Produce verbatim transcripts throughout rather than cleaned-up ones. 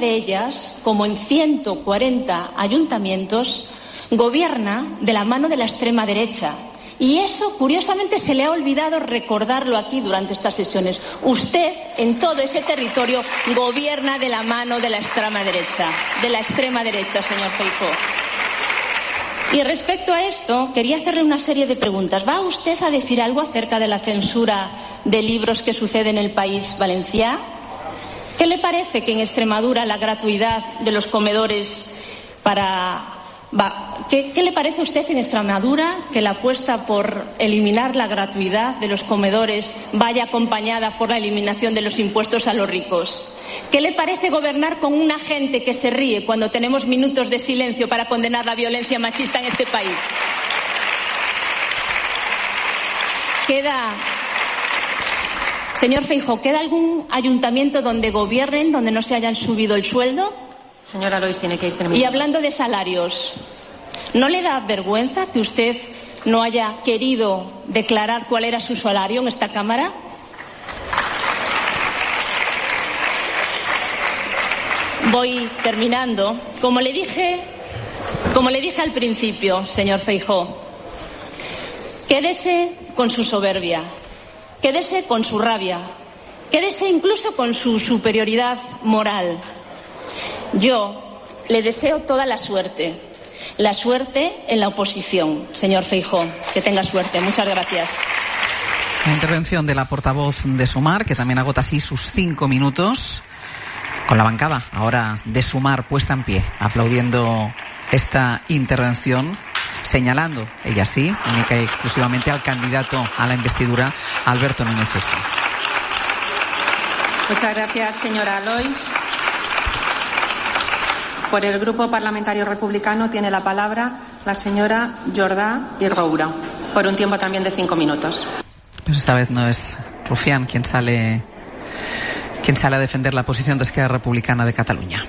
de ellas, como en ciento cuarenta ayuntamientos, gobierna de la mano de la extrema derecha. Y eso, curiosamente, se le ha olvidado recordarlo aquí durante estas sesiones. Usted, en todo ese territorio, gobierna de la mano de la extrema derecha, de la extrema derecha, señor Feijóo. Y respecto a esto, quería hacerle una serie de preguntas. ¿Va usted a decir algo acerca de la censura de libros que sucede en el País Valencià? ¿Qué le parece que en Extremadura la gratuidad de los comedores para... Va, ¿qué, ¿Qué le parece a usted en Extremadura que la apuesta por eliminar la gratuidad de los comedores vaya acompañada por la eliminación de los impuestos a los ricos? ¿Qué le parece gobernar con una gente que se ríe cuando tenemos minutos de silencio para condenar la violencia machista en este país? Queda... Señor Feijóo, ¿queda algún ayuntamiento donde gobiernen, donde no se hayan subido el sueldo? Señora Lois, tiene que ir terminando. Y hablando de salarios, ¿no le da vergüenza que usted no haya querido declarar cuál era su salario en esta Cámara? Voy terminando. Como le dije, como le dije al principio, señor Feijóo, quédese con su soberbia, quédese con su rabia, quédese incluso con su superioridad moral. Yo le deseo toda la suerte, la suerte en la oposición, señor Feijóo. Que tenga suerte. Muchas gracias. La intervención de la portavoz de Sumar, que también agota así sus cinco minutos, con la bancada ahora de Sumar puesta en pie, aplaudiendo esta intervención, señalando, ella sí, única y exclusivamente al candidato a la investidura, Alberto Núñez Feijóo. Muchas gracias, señora Lois. Por el Grupo Parlamentario Republicano tiene la palabra la señora Jordà i Roura, por un tiempo también de cinco minutos. Pero esta vez no es Rufián quien sale, quien sale a defender la posición de Esquerra Republicana de Cataluña.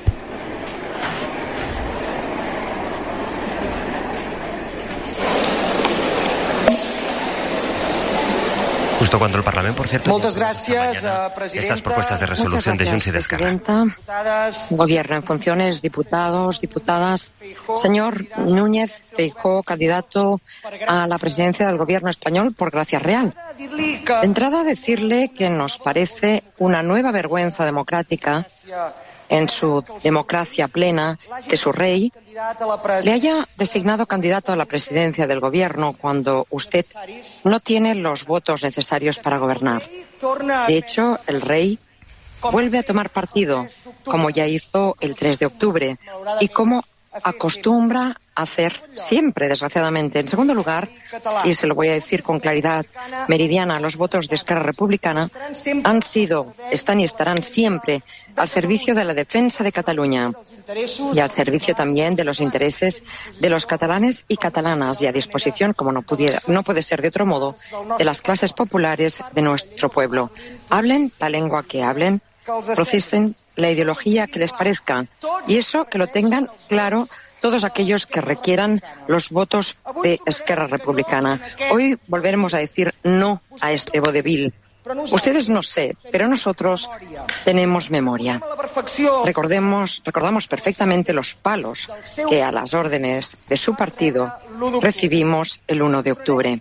Justo cuando el Parlamento, por cierto, Moltes gràcies, presidenta. Estas propuestas de resolución de Junts y de Esquerra. Gobierno en funciones, diputados, diputadas. Señor Núñez Feijóo, candidato a la presidencia del Gobierno español por Gracia Real. De entrada, decirle que nos parece una nueva vergüenza democrática en su democracia plena que su rey le haya designado candidato a la presidencia del Gobierno cuando usted no tiene los votos necesarios para gobernar. De hecho, el rey vuelve a tomar partido, como ya hizo el tres de octubre, y como acostumbra hacer siempre, desgraciadamente. En segundo lugar, y se lo voy a decir con claridad meridiana, los votos de Esquerra Republicana han sido, están y estarán siempre al servicio de la defensa de Cataluña y al servicio también de los intereses de los catalanes y catalanas y a disposición, como no pudiera, no puede ser de otro modo, de las clases populares de nuestro pueblo. Hablen la lengua que hablen, procesen la ideología que les parezca y eso que lo tengan claro todos aquellos que requieran los votos de Esquerra Republicana. Hoy volveremos a decir no a este vodevil. Ustedes no sé, pero nosotros tenemos memoria. Recordemos, recordamos perfectamente los palos que a las órdenes de su partido recibimos el uno de octubre.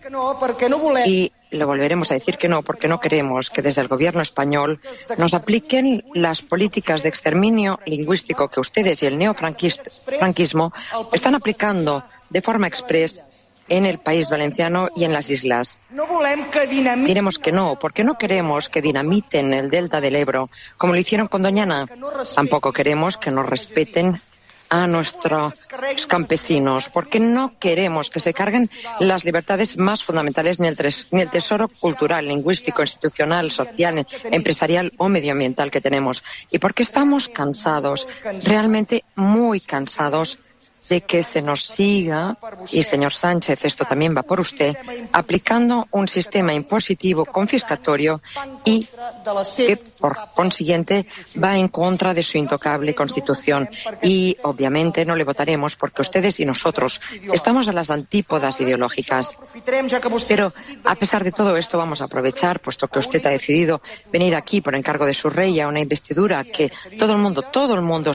Y le volveremos a decir que no, porque no queremos que desde el Gobierno español nos apliquen las políticas de exterminio lingüístico que ustedes y el neofranquismo están aplicando de forma exprés en el País Valenciano y en las islas. Diremos que no, porque no queremos que dinamiten el delta del Ebro, como lo hicieron con Doñana. Tampoco queremos que nos respeten a nuestros campesinos, porque no queremos que se carguen las libertades más fundamentales ni el, tres, ni el tesoro cultural, lingüístico, institucional, social, empresarial o medioambiental que tenemos. Y porque estamos cansados, realmente muy cansados, de que se nos siga, y señor Sánchez, esto también va por usted, aplicando un sistema impositivo confiscatorio y que, por consiguiente, va en contra de su intocable Constitución. Y, obviamente, no le votaremos porque ustedes y nosotros estamos a las antípodas ideológicas. Pero, a pesar de todo esto, vamos a aprovechar, puesto que usted ha decidido venir aquí por encargo de su rey a una investidura que todo el mundo, todo el mundo